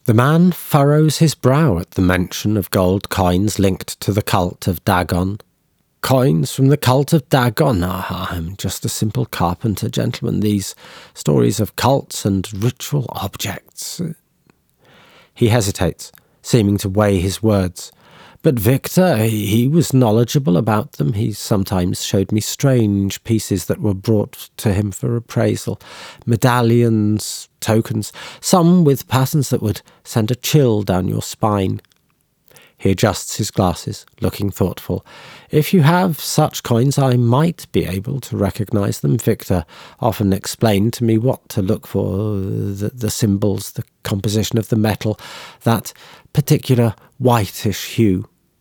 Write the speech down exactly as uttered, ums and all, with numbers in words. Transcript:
The man furrows his brow at the mention of gold coins linked to the cult of Dagon. Coins from the cult of Dagon? Ah, I'm just a simple carpenter, gentlemen. These stories of cults and ritual objects. He hesitates, seeming to weigh his words. But Victor, he was knowledgeable about them. He sometimes showed me strange pieces that were brought to him for appraisal. Medallions, tokens, some with patterns that would send a chill down your spine. He adjusts his glasses, looking thoughtful. If you have such coins, I might be able to recognize them. Victor often explained to me what to look for, the, the symbols, the composition of the metal, that particular whitish hue.